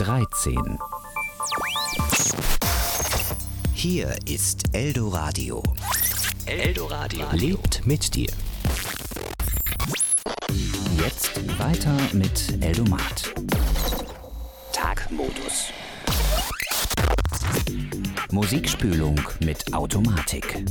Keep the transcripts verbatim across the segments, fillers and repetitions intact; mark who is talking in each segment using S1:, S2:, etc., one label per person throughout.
S1: dreizehn.
S2: Hier ist Eldoradio. Eldoradio
S1: Lebt mit dir. Jetzt weiter mit Eldomat.
S2: Tagmodus.
S1: Musikspülung mit Automatik.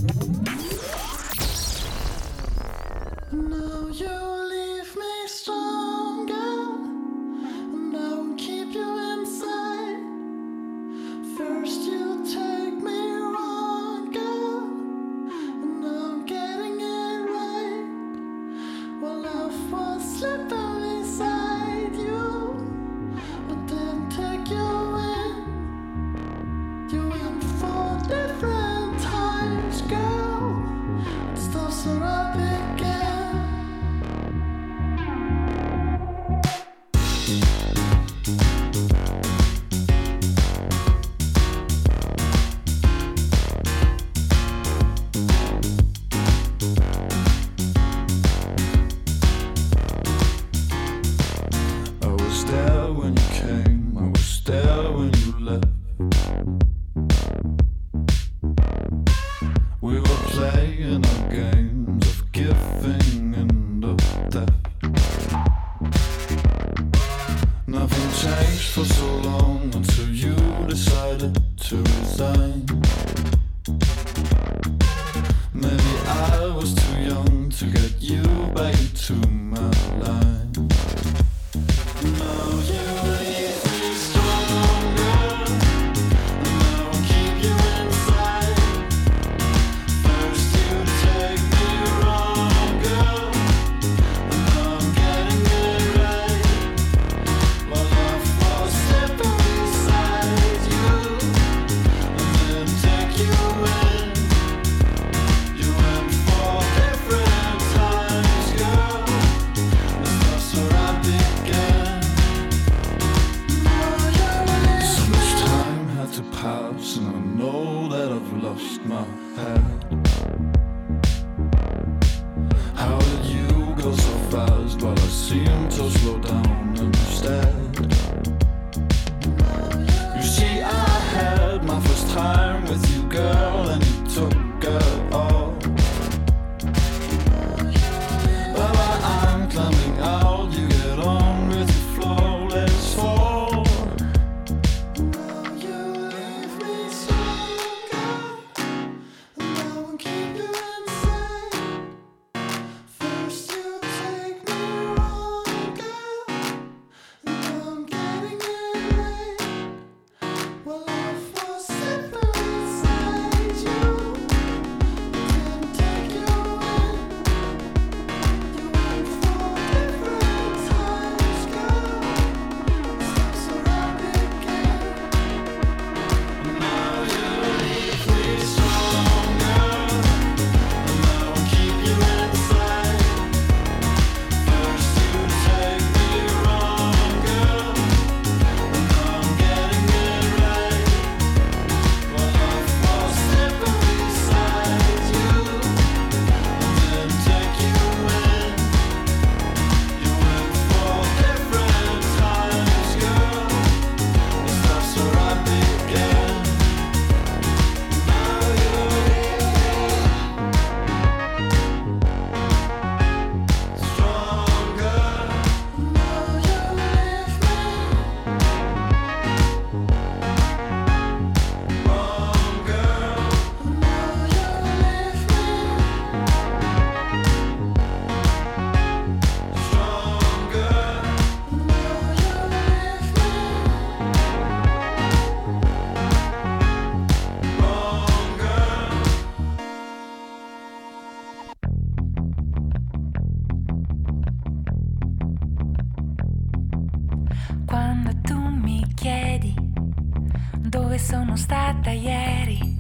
S3: Sono stata ieri,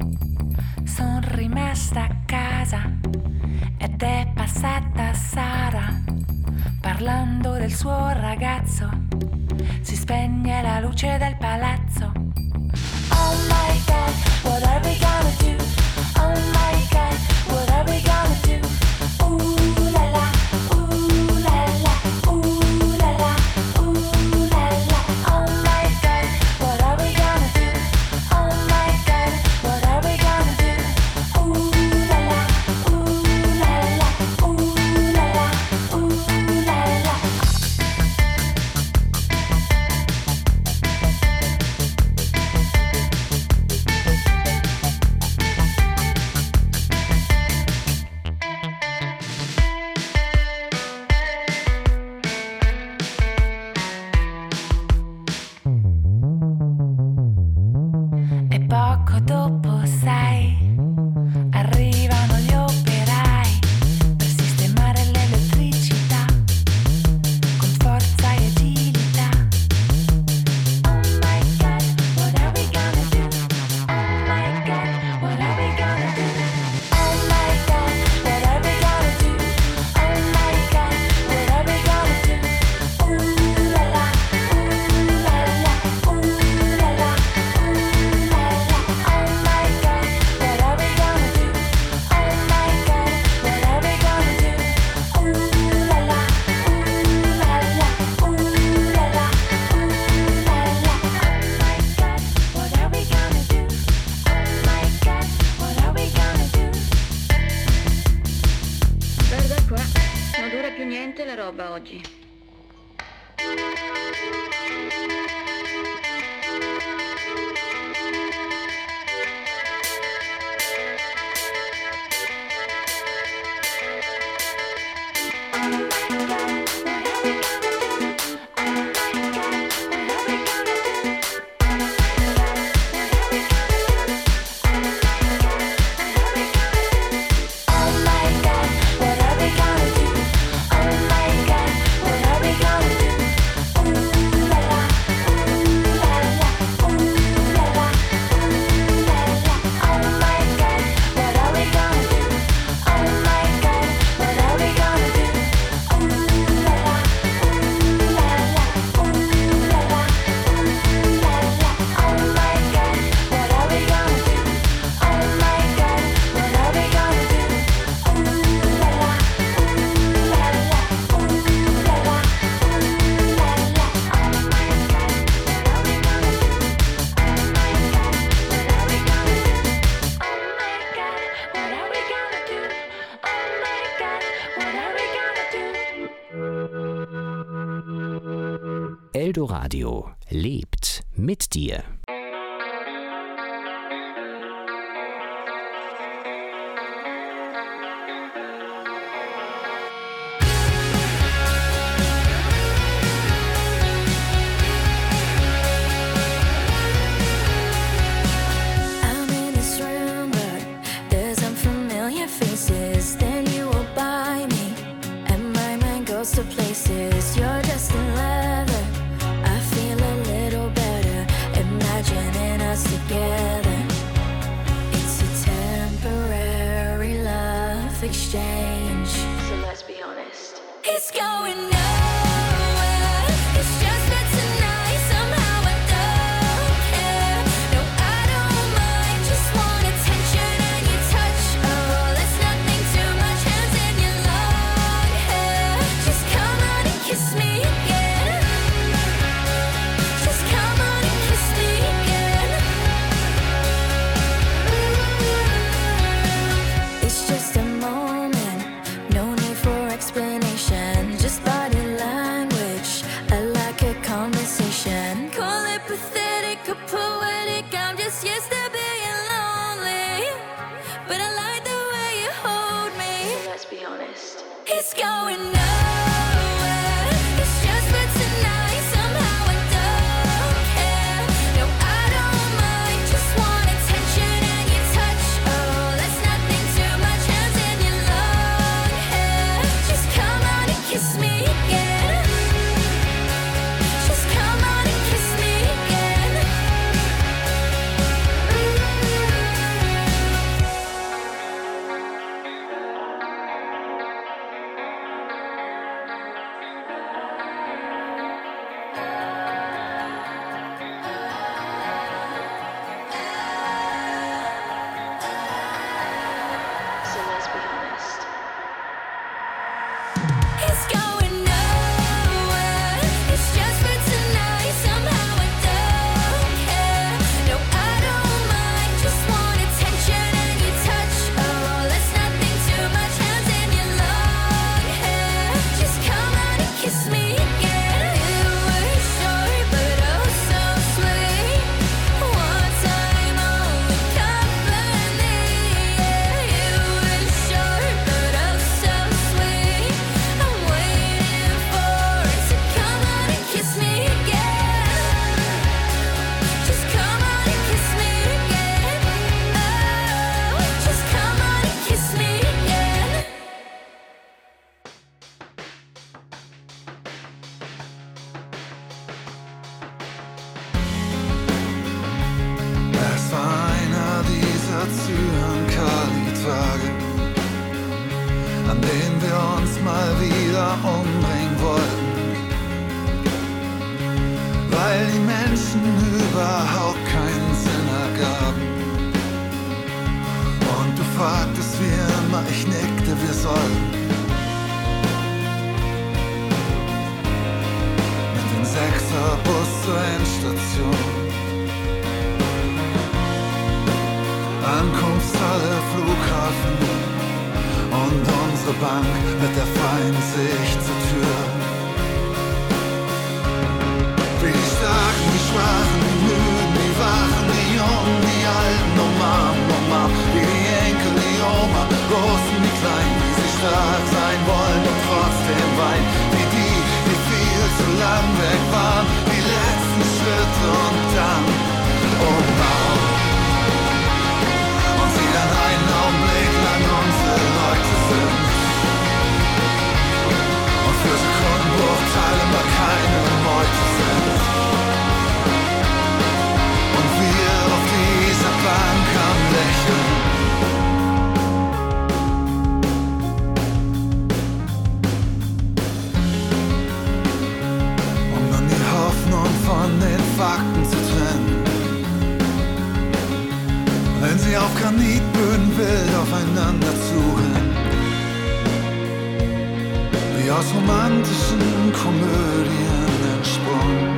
S3: sono rimasta a casa ed è passata Sara parlando del suo ragazzo. Si spegne la luce del palazzo. Oh my God, what are we gonna do? Oh my God, what are we gonna do? Ooh la la, ooh la la, ooh la la, ooh la la. Oh my God.
S4: roba oggi.
S1: Eldoradio lebt mit dir.
S3: Exchange. So let's be honest. It's going nowhere. It's just for tonight. Somehow I don't care. No, I don't mind. Just want attention and your touch. Oh, that's nothing too much. Hands in your long hair. Just come on and kiss me again. Just come on and kiss me again. It's just a explanation, just body language. I like a conversation. Call it pathetic or poetic. I'm just used to being lonely, but I like the way you hold me. So let's be honest. It's going nowhere. It's just for tonight. Somehow I don't care. No, I don't mind. Just want attention and your touch. Oh, that's nothing too much. Hands in your long hair. Just come on and kiss me again. Just come on and kiss me again. So let's be honest. It's going nowhere. It's just for tonight. Somehow I don't care. No, I don't mind. Just want attention and your touch. Oh, that's nothing too much. Hands in your long hair. Just come on and kiss me again. It was short, but oh so sweet. One time only company. Yeah, it was short, but oh so sweet. I'm waiting for it to come on and kiss me again. Just come on and kiss me again. Oh, just come on and kiss me again.
S5: Es war einer dieser Zyankali-Tage, an denen wir uns mal wieder umbringen wollten, weil die Menschen überhaupt keinen Sinn ergaben. Und du fragtest wie immer, ich nickte, wir sollten mit dem Sechserbus zur Endstation. Ankunftshalle, Flughafen und unsere Bank mit der freien Sicht zur Tür hören. Wie die Starken, die Schwachen, die Müden, die Wachen, die Jungen, die Alten, oh Mann, oh Mann. Wie die Enkel, die Oma, Großen, die Kleinen, wie sie stark sein wollen und trotzdem weinen. Wie die, die viel zu lang weg waren, die letzten Schritte und dann, oh Mann. Und sie dann einen Augenblick lang unsere Leute sind. Und für Sekundenbruchteile mal keine Meute sind. Und wir auf dieser Bank am Lächeln. Um dann die Hoffnung von den Fakten zu trennen. Wenn sie auf Granitböden wild aufeinander zurennen. Wie aus romantischen Komödien entsprungen.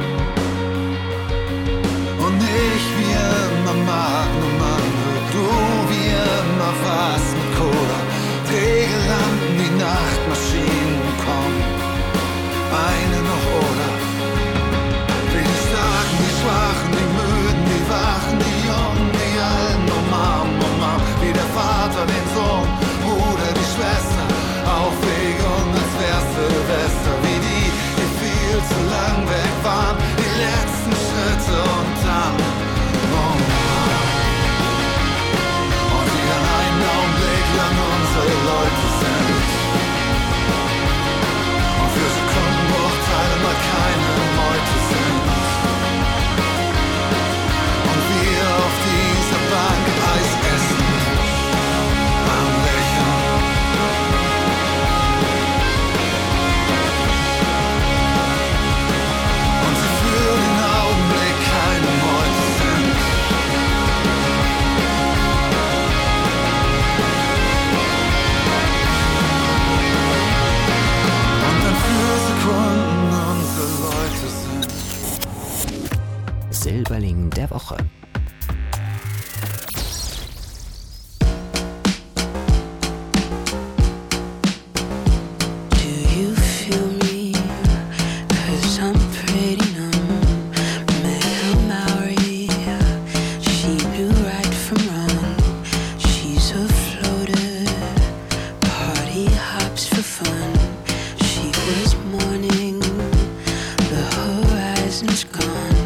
S5: Und ich wie immer Magnum andere, du wie immer was mit Cola. Regellampen, die Nachtmaschinen kommen, eine noch oder. Wie die Starken, die Schwachen, die Müden, die Wachen, die Jungen, die Alten, oh Mom, oh Mom. Wie der Vater den Sohn, Bruder die Schwester, Aufregung als wär's Silvester. Wie die, die viel zu lang weg waren, die letzten Schritte und dann, oh Mann. Und die dann einen Augenblick lang unsere Leute sind. Und für Sekundenbruchteile mal keine Meute sind. Und wir auf dieser Bank Eis essen, am Lächeln. Und sie für den Augenblick keine Meute sind. Und dann für Sekunden unsere Leute sind.
S1: Silberling der Woche.
S4: Do you feel me? 'Cause I'm pretty numb. Maya Maori, she knew right from wrong. She's a floater, party hops for fun. She was mourning, the horizon's gone.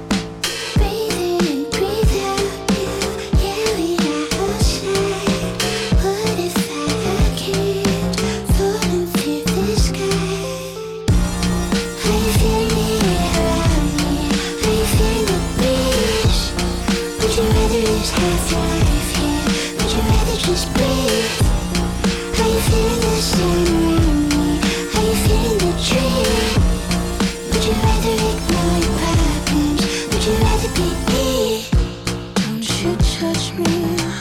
S6: Breathe in, breathe out, you, yeah, we are outside. What if I can't falling through the sky? I feel me around me, I feel the breeze. Would you rather lose half your life here? Would you rather just breathe? I feel the sun around me, I feel the tree. Would you rather ignore your problems? Would you rather be me?
S4: Don't you judge me,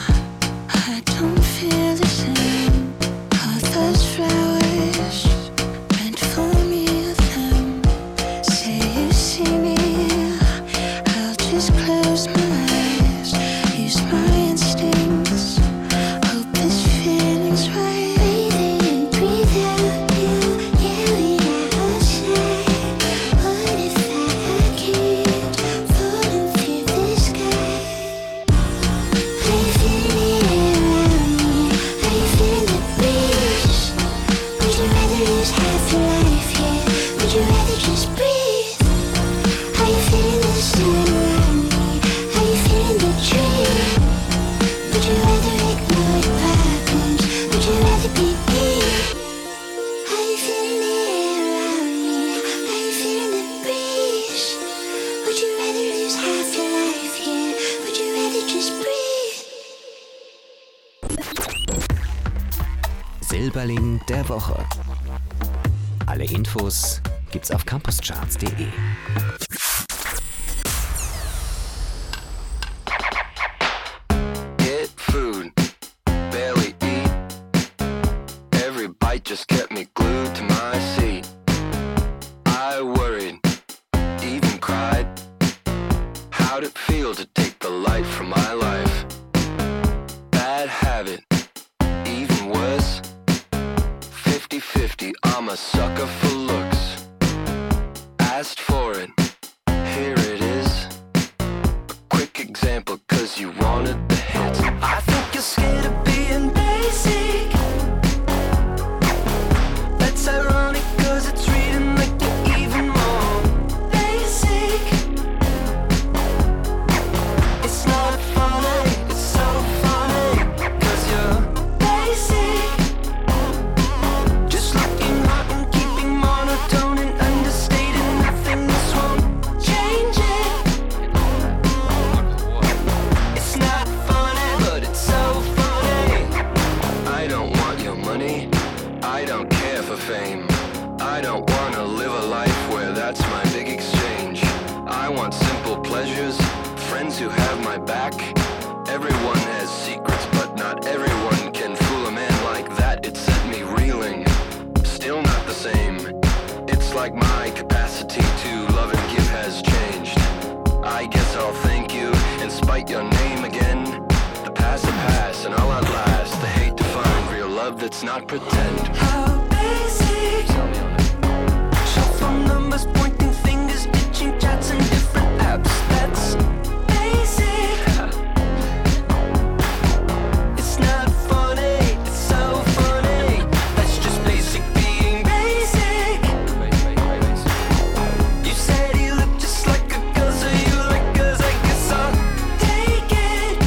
S4: I don't feel the same. All those flowers meant for me of them. Say you see me, I'll just close my eyes. Use my instincts, hope this feeling's right.
S6: Breathe in, breathe out, you, yeah, we are outside. What if I can't falling through the sky? I feel me around me, I feel the breeze. Would you rather lose half your life here? Would you rather just breathe? I feel the sun around me, I feel the tree. Would you rather ignore your problems? Would you rather be me? I feel me around me, I feel the breeze. Would you rather lose half your life here? Would you rather just breathe?
S1: Silberling der Woche. Alle Infos gibt's auf campuscharts punkt de.
S7: Get food, barely eat. Every bite just kept me glued to my seat. I worried, even cried. How'd it feel to take the light from my life? Bad habit, even worse. fifty fifty, I'm a sucker for love. asked for it. Here it is. A quick example, cause you wanted the hits. I think you're scared of being basic. That's ironic, cause it's reading like you're even more basic. It's not funny, it's so funny, cause you're basic. Just looking hot and keeping monotone and understated. Nothing, this won't change it. It's not funny, but it's so funny. I don't want your money, I don't care for fame. I don't wanna live a life where that's my big exchange. I want simple pleasures, friends who have my back. Everyone has secrets, but not everyone can fool a man like that. It set me reeling, still not the same. It's like my capacity to love and give has changed. I guess I'll thank you and spite your name again. The past will pass and I'll outlast the hate to find real love that's not pretend. How basic? Tell me on it. Shuffle numbers, pointing fingers, ditching chats and different apps. That's basic. It's not funny, it's so funny. That's just basic being basic. You said he looked just like a girl, so you like girls, I guess I'll take it.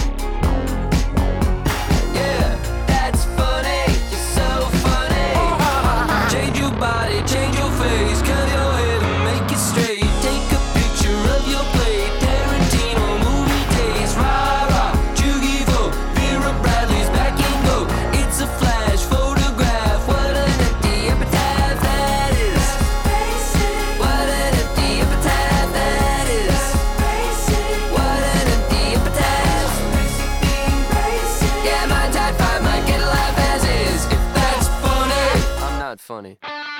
S7: Yeah, that's funny, you're so funny. Change your body, change your face, curl your hair and make it straight. Take a picture of your plate, Tarantino movie days. Rah rah, Jugivo, Vera Bradley's back in go. It's a flash photograph. What an empty epitaph that is. What an empty epitaph that is. What an empty epitaph. Yeah, my type five might get a laugh as is. If that's funny, I'm not funny.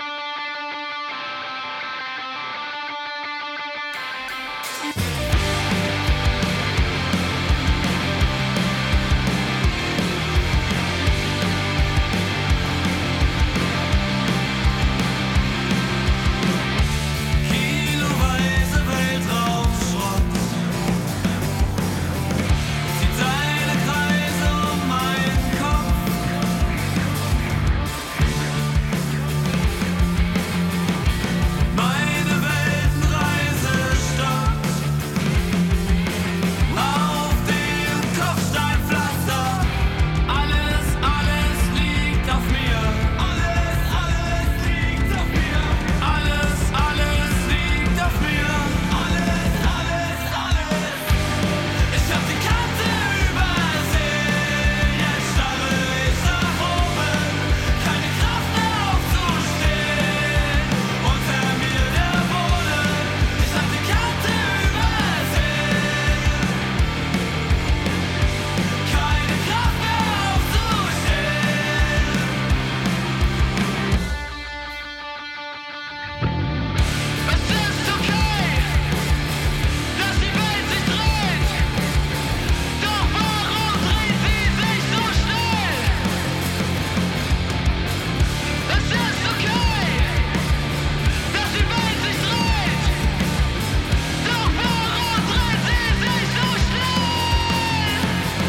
S8: Kiloweise Weltraumschrott zieht seine Kreise um meinen Kopf. Meine Weltenreise stoppt auf dem Kopfsteinpflaster. Alles, alles liegt auf mir. Alles, alles liegt auf mir. Alles, alles liegt auf mir. Alles, alles, alles. Ich hab die Karte übersehen. Jetzt starre ich nach oben. Keine Kraft mehr aufzustehen. Unter mir der Boden. Ich hab die Karte übersehen. Keine Kraft mehr aufzustehen. Es ist okay, dass die Welt sich dreht. Doch warum dreht sie sich so schnell? Es ist okay, dass die Welt sich dreht. Doch warum dreht sie sich so schnell?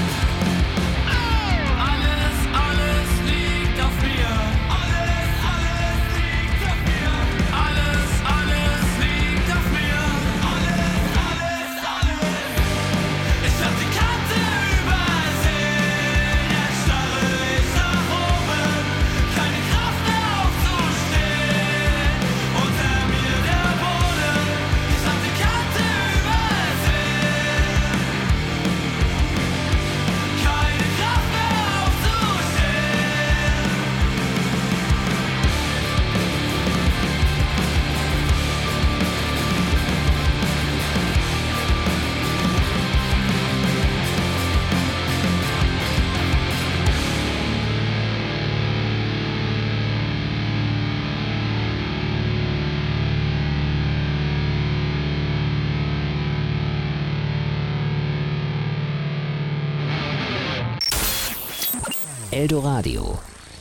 S8: Alles, alles liegt auf mir. Alles, alles liegt auf mir. Alles, alles liegt auf mir. Alles, alles, alles. Ich hab die Karte übersehen. Jetzt starre ich nach oben. Keine Kraft mehr aufzustehen. Unter mir der Boden. Ich hab die Karte übersehen. Keine Kraft mehr aufzustehen.
S1: Eldoradio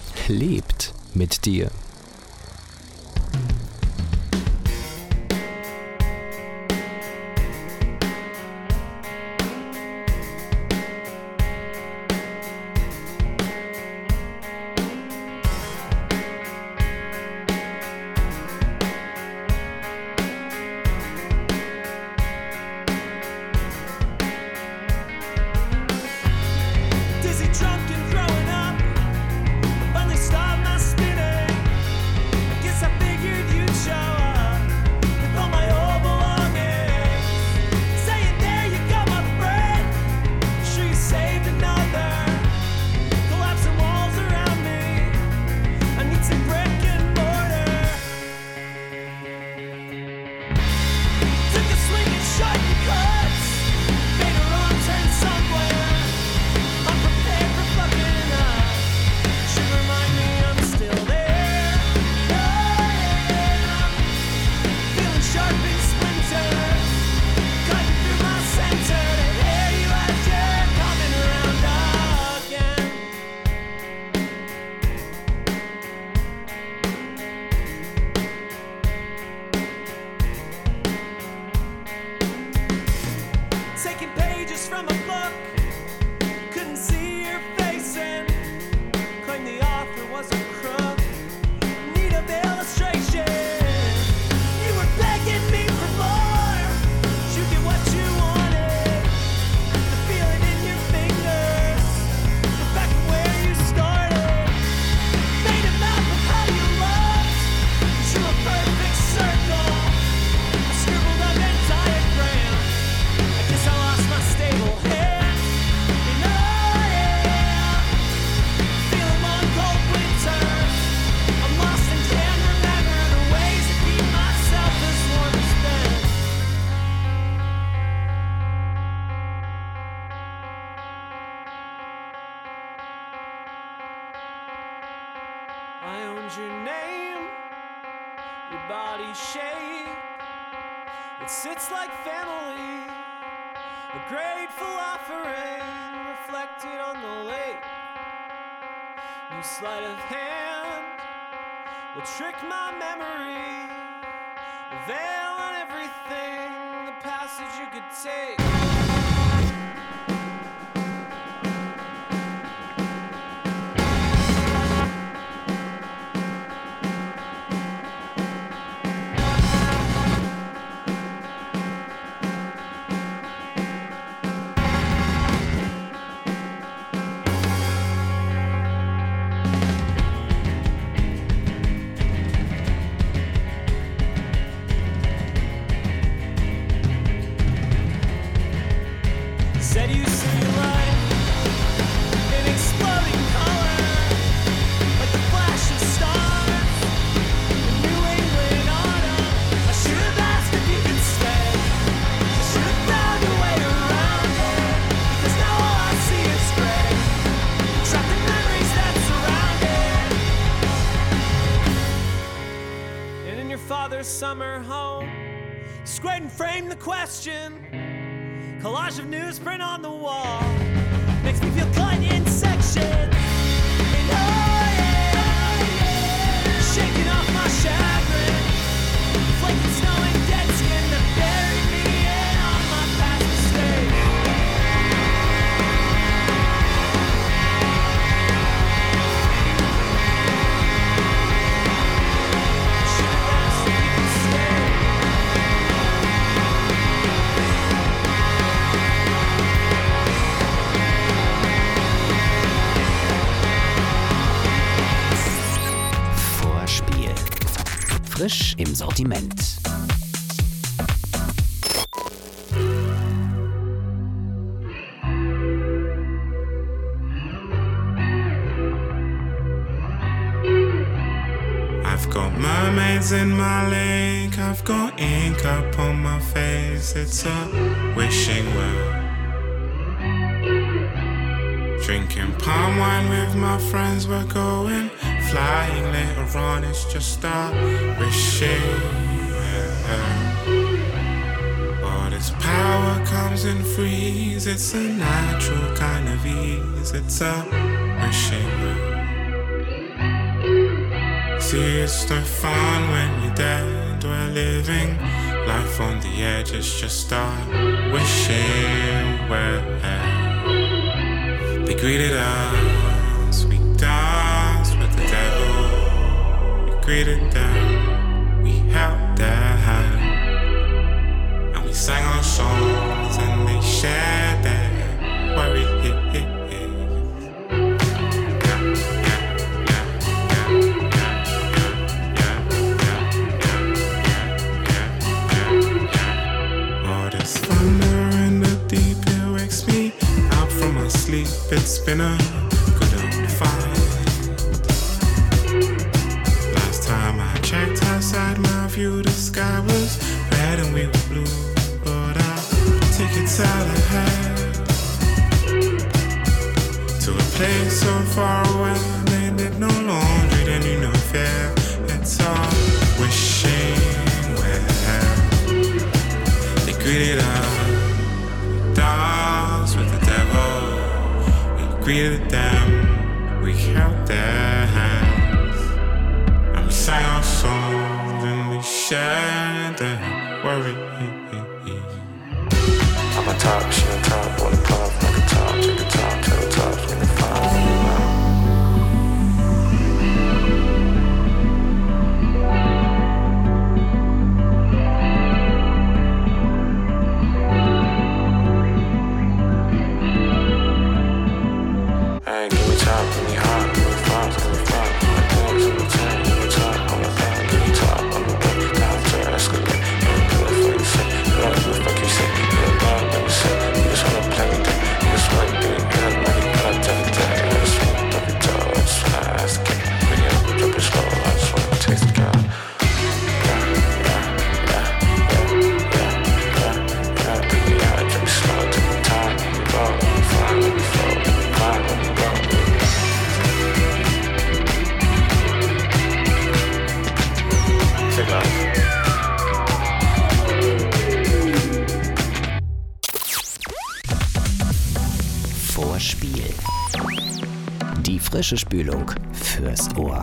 S1: lebt mit dir.
S8: from a book. Couldn't see your face and claimed the author was a crook. Need of illustration. You were begging me for more. You get what you wanted. The feeling in your fingers. You're back to where you started. Made a map of how you loved. Drew a perfect circle. I scribbled on that diagram. I guess I lost my stable hand. And oh yeah, feeling long cold winters. I'm lost and can't remember the ways to keep myself as warm as then. I owned your name, your body shape. It sits like family, a grateful offering reflected on the lake. New sleight of hand will trick my memory, a veil on everything, the passage you could take. Said you see light in exploding color, like the flash of stars in New England autumn. I should have asked if you could stay. I should have found a way around it, because now all I see is gray. Trapped in memories that surround it. And in your father's summer home, squared and framed the question. Collage of newsprint on the wall makes me feel cut in sections. And oh yeah, shaking off my chagrin, flaking snow and dead skin that buried me in on my past mistakes. Should've asked if you could stay.
S1: Vorspiel. Frisch im Sortiment.
S9: I've got mermaids in my lake, I've got ink up on my face, it's a wishing well. Drinking palm wine with my friends, we're going flying later on, it's just a wishing well. All this power comes in freeze, it's a natural kind of ease, it's a wishing well. See, it's no fun when you're dead, we're living life on the edge, it's just a wishing well. They greeted us, we danced with the devil. We greeted them, we held their hand. And we sang our songs and they shared their worry. All this thunder in the deep, it wakes me out from my sleep. It's been a good old fight. Last time I checked outside my view, the sky was red and we were blue. But I'll take it out ahead to a place so far away. They did no laundry, they knew no fear. It's all wishing well. They greeted us, danced with the devil. We greeted them, we held their hands. And we sang our songs and we shared their worry.
S10: I'm a
S9: top, she on top, wanna pop like a top, take a top, tell the top, in the five, in the mouth. Hey, give me top, give me hot, give me five, give me five, my dogs in the tank, give me top, on the back, give me top, on the back, down to escalate, you don't do it for you say, you don't do it fuck you say, you don't know what you say, you just wanna play with that, you just wanna get it good, like you gotta tell it that, I just wanna drop your jaw, I just wanna ask it, bring it up, drop it slow, I just wanna taste it, girl. Yeah, yeah, yeah, yeah, yeah, yeah, yeah, take me high, take me slow, take me time, let me roll, let me fly, let me flow, let me climb, let me go.
S1: Vorspiel. Die frische Spülung fürs Ohr.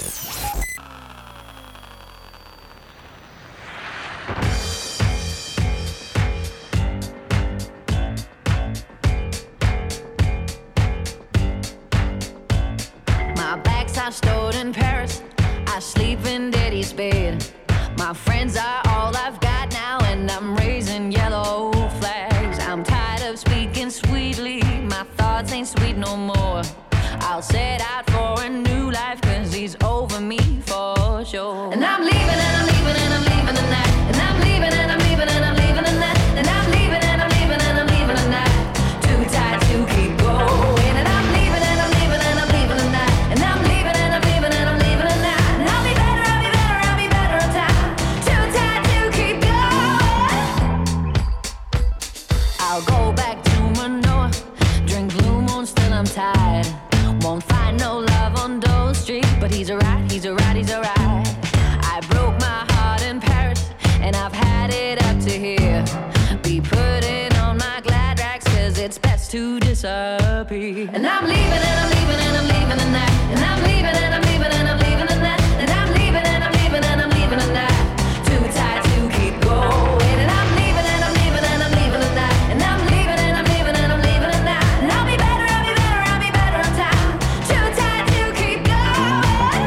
S10: My bags are stored in Paris. I sleep in daddy's bed. My friends are all I've got now, and I'm raising yellow flags. I'm tired of speaking sweetly. My thoughts ain't sweet no more. I'll set out for a new life, cause he's over me for sure. And I'm leaving and I'm leaving and I'm leaving tonight. And I'm leaving and I'm leaving and I'm leaving tonight. And I'm leaving and I'm leaving and I'm leaving tonight. Too tired to keep going. And I'm leaving and I'm leaving and I'm leaving tonight. And I'm leaving and I'm leaving and I'm leaving tonight. And I'll be better, I'll be better, I'll be better on time. Too tired to keep going. I'll go back to Manoa. Drink Blue Moon, still I'm tired. Won't find no love on Dole Street, but he's alright, he's alright, he's alright. I broke my heart in Paris, and I've had it up to here. Be putting on my glad rags, cause it's best to disappear. And I'm leaving and I'm leaving and I'm leaving tonight. And I'm leaving and I'm leaving and I'm leaving tonight. And I'm leaving and I'm leaving and I'm leaving tonight. Too tired to keep going. And I'm leaving and I'm leaving and I'm leaving tonight. And I'm leaving and I'm leaving and I'm leaving tonight. And I'll be better, I'll be better, I'll be better on time. Too tired to keep going.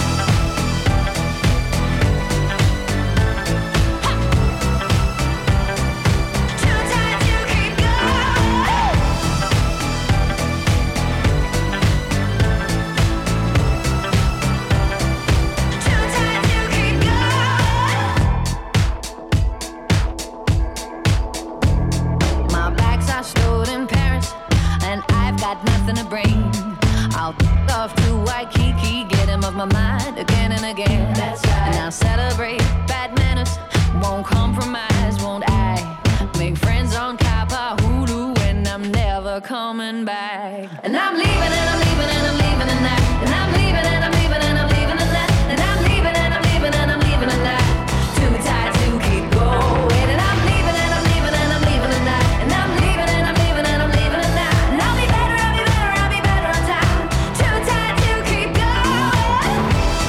S10: Too tired to keep going. Too tired to keep going. My bags are stored in Paris, and I've got nothing to bring. I'll f- off to Waikiki, get him off my mind again and again. That's right. And I'll celebrate bad manners, won't compromise, won't I? Make friends on Kapahulu, and I'm never coming back. And I'm leaving and I'm leaving and I'm leaving tonight. And I'm leaving and I'm leaving and I'm leaving tonight. And I'm leaving and I'm leaving and I'm leaving tonight. Too tired to keep going. And I'm leaving and I'm leaving and I'm leaving tonight. And I'm leaving and I'm leaving and I'm leaving tonight. And I'll be better, I'll be better, I'll be better on time. Too tired to keep going.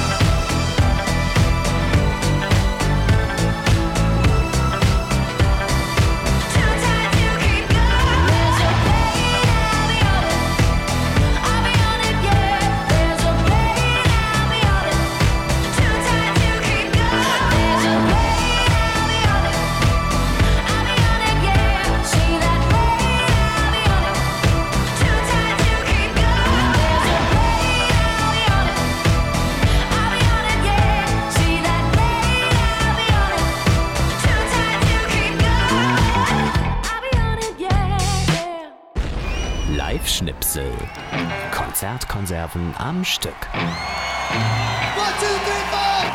S10: Too tired to keep going. There's a plane, I'll be on it. I'll be on it, yeah. There's a plane, I'll be on it. Too tired to keep going. There's a plane, I'll be on it. I'll be on it, yeah. See that plane, I'll be on it. Too tired to keep going. There's a plane, I'll be on it. I'll be on it, yeah. See that plane, I'll be on it. Too tired to keep going. I'll be on it, yeah, yeah.
S1: Live-Schnipsel. Konzertkonserven am Stück.
S5: One, two, three, four!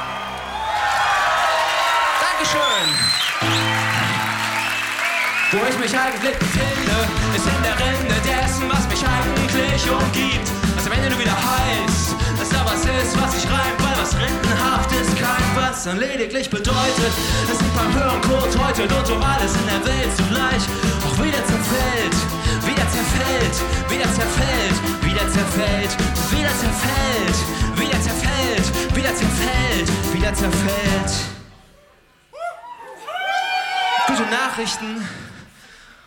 S8: Dankeschön! Wo ich mich eigentlich befinde, ist in der Rinde dessen, was mich eigentlich umgibt. Was am Ende nur wieder heißt, dass da was ist, was sich reimt, weil was rindenhaft ist, kein was dann lediglich bedeutet. Es sind beim Hören kurz heute dort, wo alles in der Welt zugleich auch wieder zerfällt, wieder zerfällt, wieder zerfällt, wieder zerfällt, wieder zerfällt, wieder zerfällt, wieder zerfällt, wieder zerfällt. Gute Nachrichten.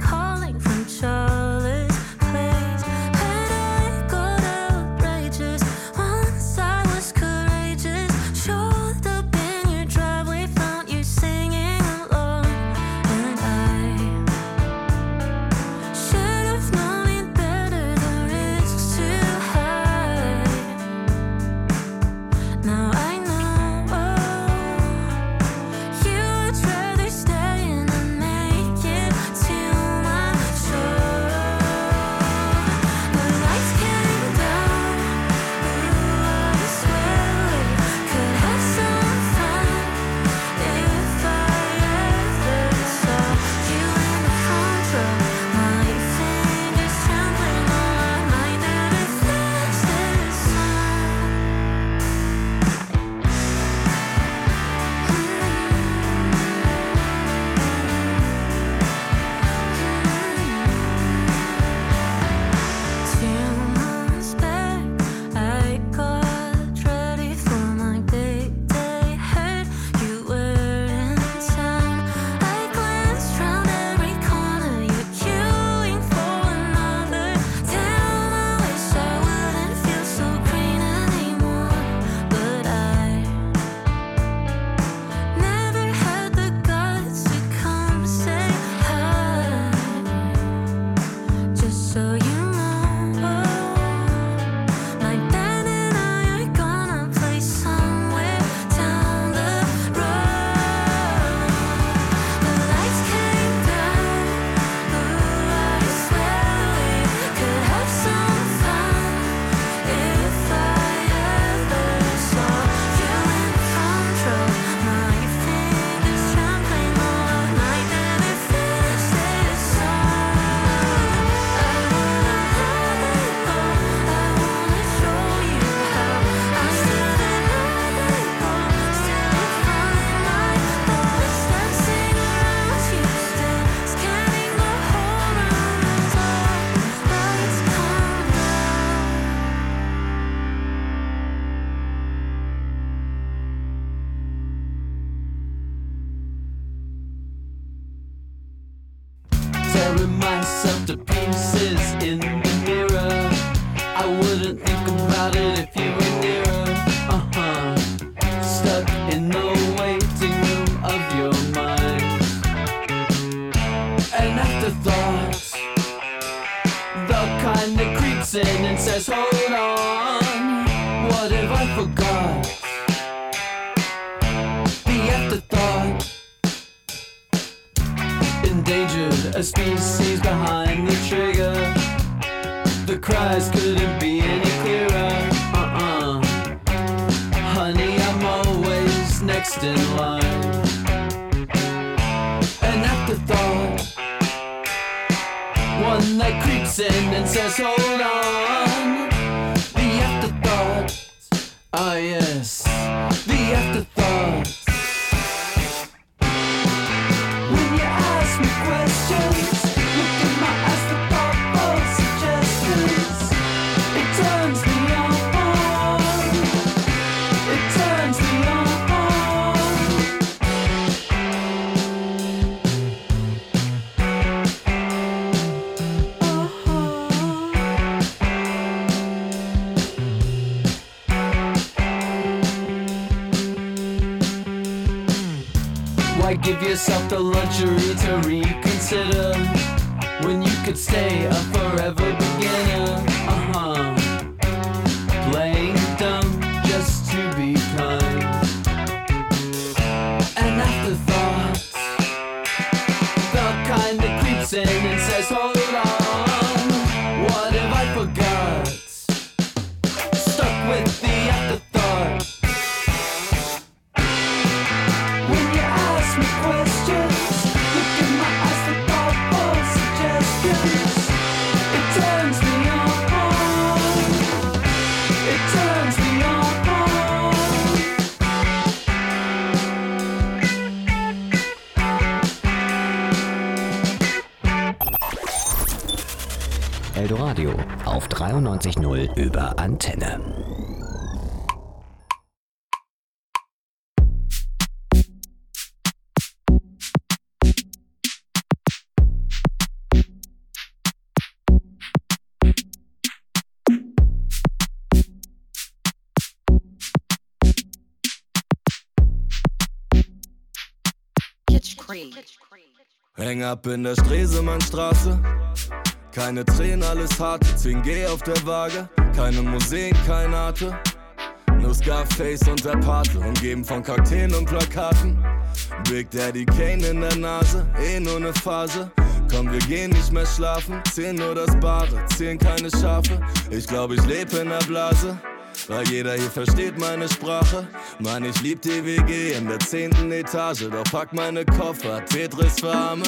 S8: tearing myself to pieces in the mirror. I wouldn't think about it if you were nearer. Uh-huh. Stuck in the waiting room of your mind. An afterthought, the kind that creeps in and says, hold on, what have I forgot? The afterthought, endangered a species behind the trigger. The cries couldn't be any clearer. Uh-uh. Honey, I'm always next in line. An afterthought, one that creeps in and says, hold on. The afterthought, ah yes, the afterthought. When you ask me questions, look in my eyes for thoughtful suggestions. It turns me on. It turns me on. Why give yourself the luxury to reconsider when you could stay a forever beginner? Uh-huh. Playing dumb just to be kind. An afterthought, the kind that creeps in and says, hold on, what have I forgot? Stuck with the afterthought. When you ask me questions, look in my eyes for thoughtful suggestions. It turns me on. It turns me on.
S1: Eldoradio auf dreiundneunzig Komma null über Antenne.
S11: Häng ab in der Stresemannstraße. Keine Tränen, alles harte. zehn G auf der Waage. Keine Museen, kein Arte. Nur Scarface und der Pate. Umgeben von Kakteen und Plakaten. Big Daddy Kane in der Nase. Eh nur ne Phase. Komm, wir gehen nicht mehr schlafen. Zählen nur das Bare. Zählen keine Schafe. Ich glaub, ich leb in der Blase. Weil jeder hier versteht meine Sprache. Mann, ich lieb die W G in der zehnten Etage. Doch pack meine Koffer, Tetris für Arme.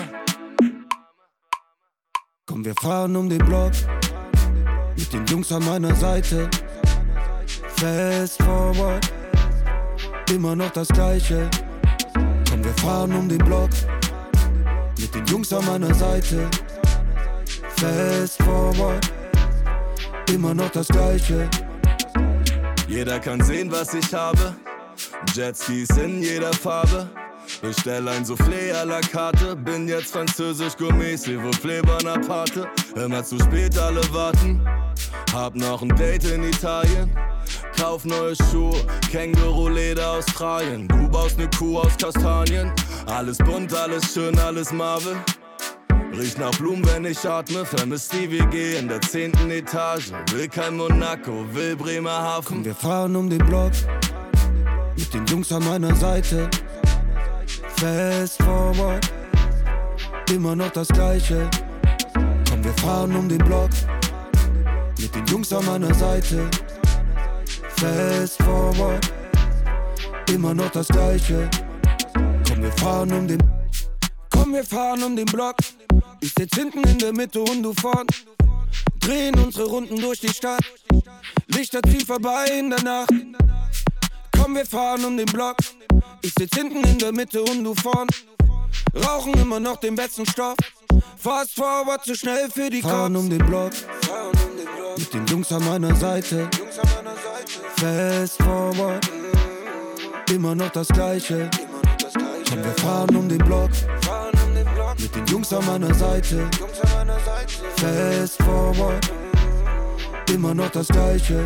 S12: Komm, wir fahren um den Block mit den Jungs an meiner Seite. Fast forward, immer noch das Gleiche. Komm, wir fahren um den Block mit den Jungs an meiner Seite. Fast forward, immer noch das Gleiche.
S11: Jeder kann sehen, was ich habe. Jetskis in jeder Farbe. Bestell ein Soufflé à la carte. Bin jetzt französisch Gourmet, s'il vous plaît, Bonaparte. Immer zu spät, alle warten. Hab noch ein Date in Italien. Kauf neue Schuhe, Känguru-Leder Australien. Du baust ne Kuh aus Kastanien. Alles bunt, alles schön, alles Marvel. Riecht nach Blumen, wenn ich atme. Vermisst die W G in der zehnten Etage. Will kein Monaco, will Bremerhaven.
S12: Komm, wir fahren um den Block mit den Jungs an meiner Seite. Fast forward, immer noch das Gleiche. Komm, wir fahren um den Block mit den Jungs an meiner Seite. Fast forward, immer noch das Gleiche. Komm, wir fahren um den Komm, wir fahren um den Block. Ich sitz hinten in der Mitte und du vorn. Drehen unsere Runden durch die Stadt. Lichter ziehen vorbei in der Nacht. Komm, wir fahren um den Block. Ich sitz hinten in der Mitte und du vorn. Rauchen immer noch den besten Stoff. Fast forward, zu schnell für die Cops. Fahren um den Block mit den Jungs an meiner Seite. Fast forward, immer noch das Gleiche. Komm, wir fahren um den Block Mit den Jungs an meiner Seite, fast forward, immer noch das Gleiche.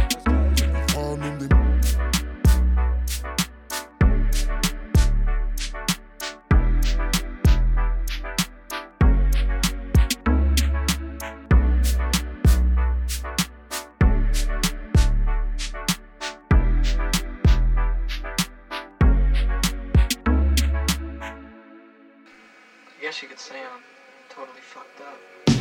S13: I guess you could say I'm totally fucked up.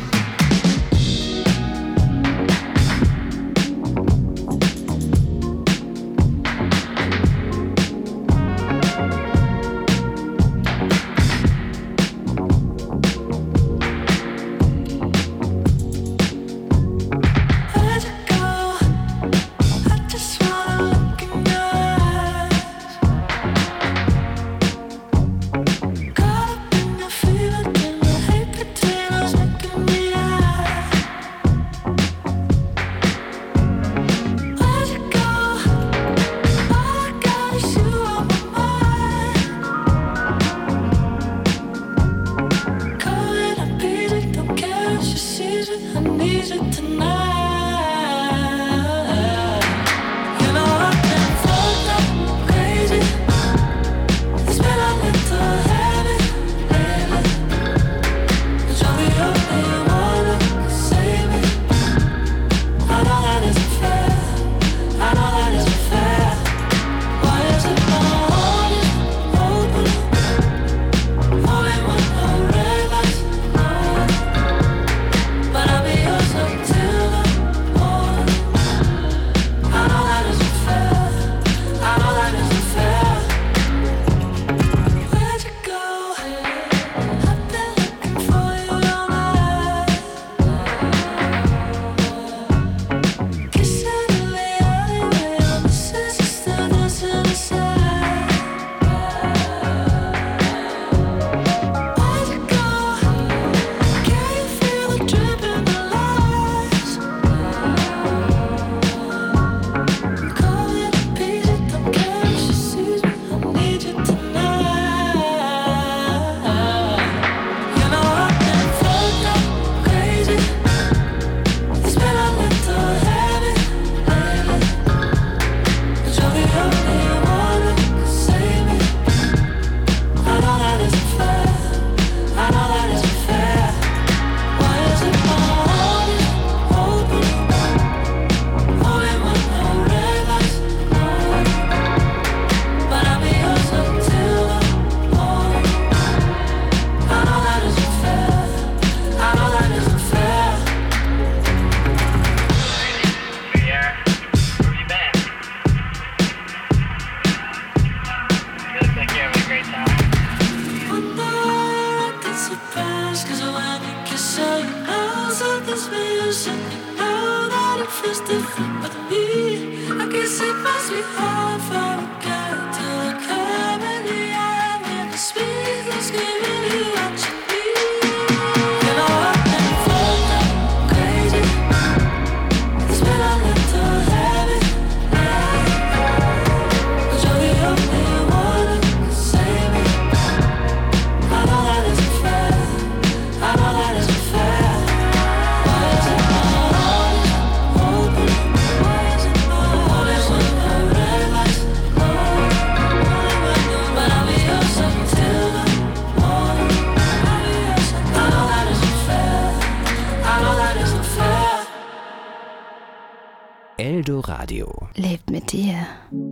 S1: Eldoradio
S14: lebt mit dir.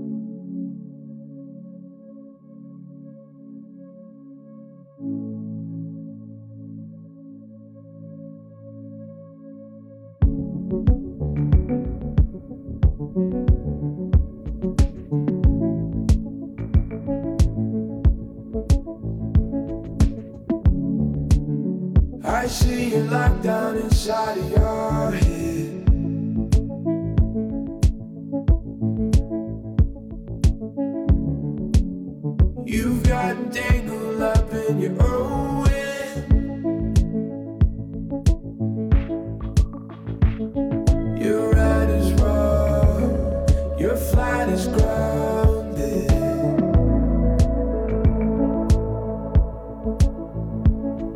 S15: I see you locked down inside of your head. You've got tangled up in your own way. Your ride is wrong, your flight is grounded.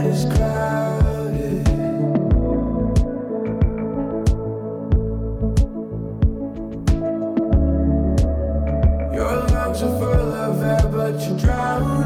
S15: night is crowded. Your lungs are full of air, but you're drowning.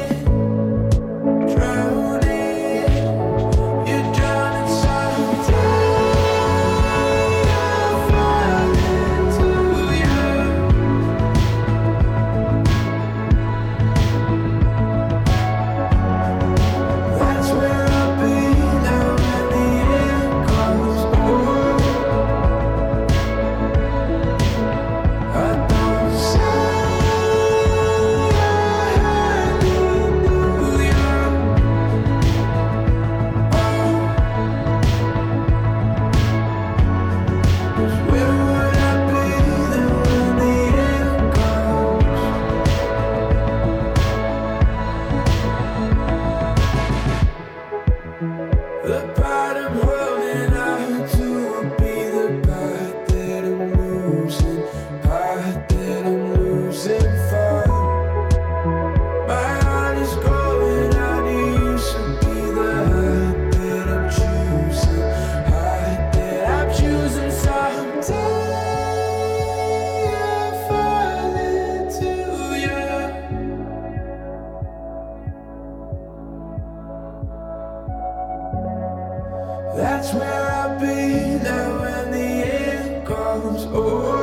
S15: That's where I'll be now when the end comes. Oh,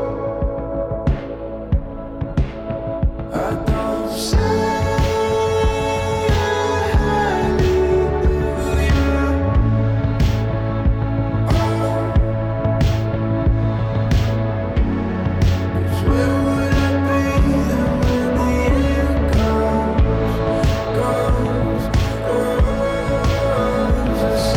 S15: I don't say I need you. Oh, 'cause where would I be now when the end comes, comes, comes?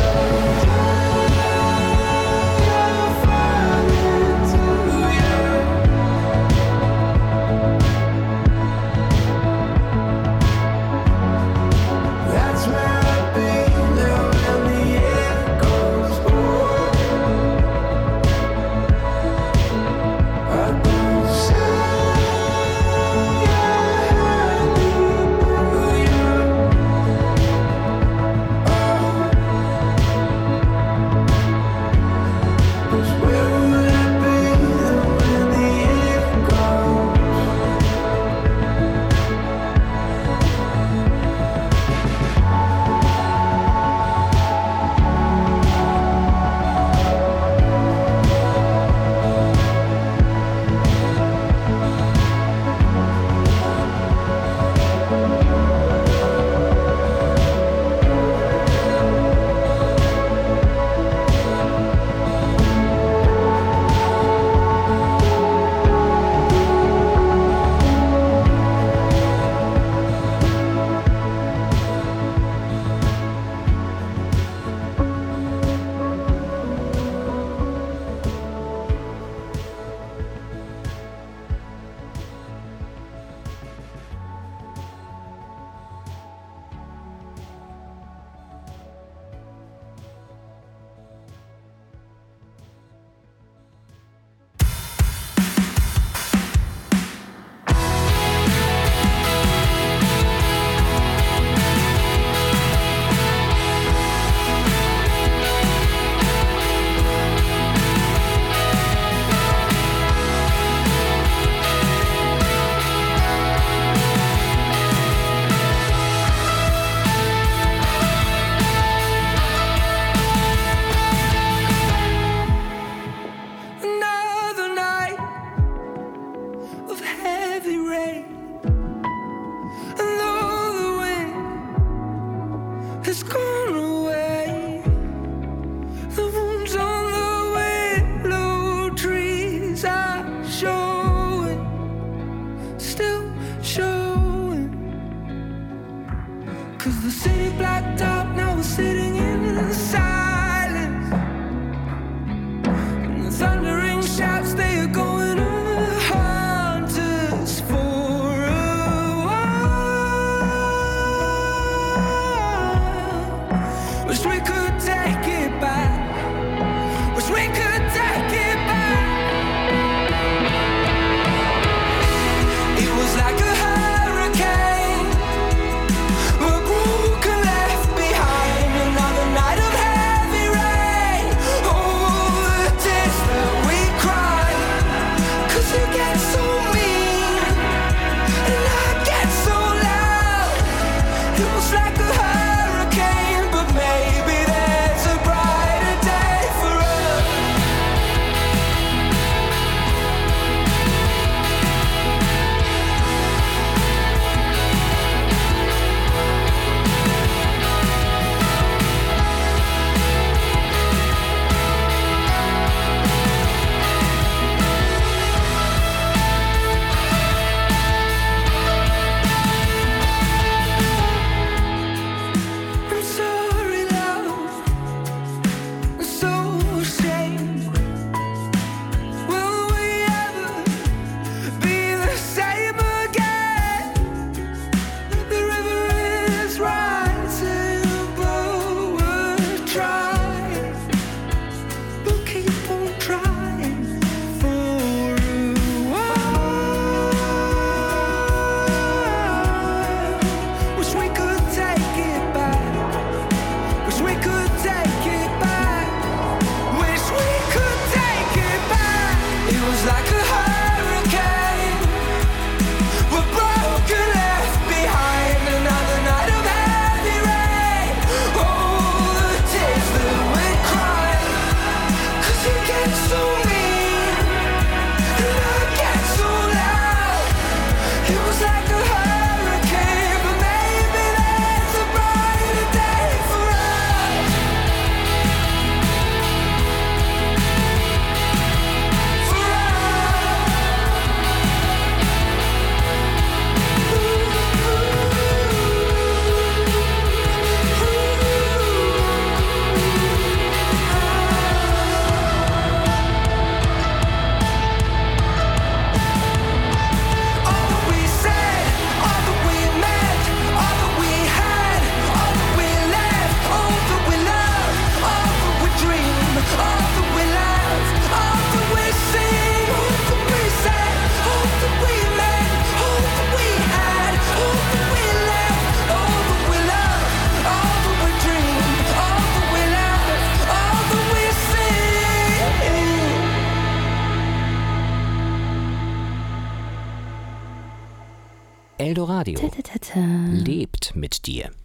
S1: Radio
S14: Ta, ta, ta, ta.
S1: lebt mit dir.